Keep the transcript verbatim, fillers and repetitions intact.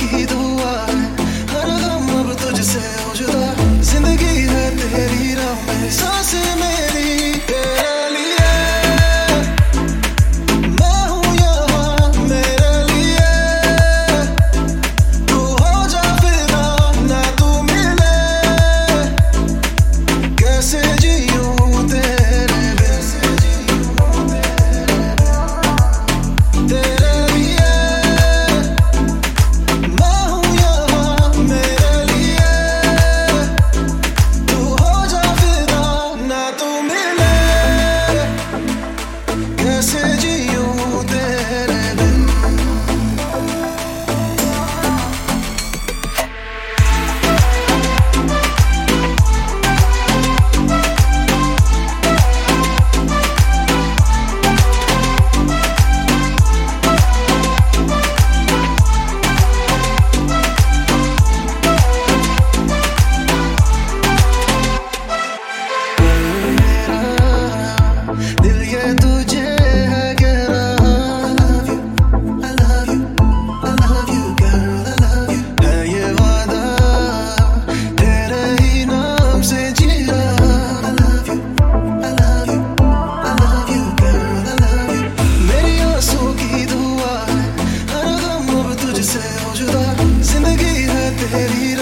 की दुआ है, हर गम अब तुझसे हो जुदा। जिंदगी है तेरी राह में, सांसें मेरी तेरे लिए। मैं हूँ यहाँ मेरे लिए, तू हो जा फिदा ना तू मिले। कैसे जीऊँ तेरे बिन, तेरे लिए। मैं हूँ यहाँ मेरे लिए, तू हो जा फिदा ना तू मिले। कैसे जीऊँ तेरे बिन। दिल ये तुझे है कह रहा I love you, I love you, I love you girl, I love you। है ये वादा तेरे ही नाम से जी रहा I love you, I love you, I love you girl, I love you। मेरी आंसू की दुआ है, हर गम अब तुझसे हो जुदा। जिंदगी है तेरी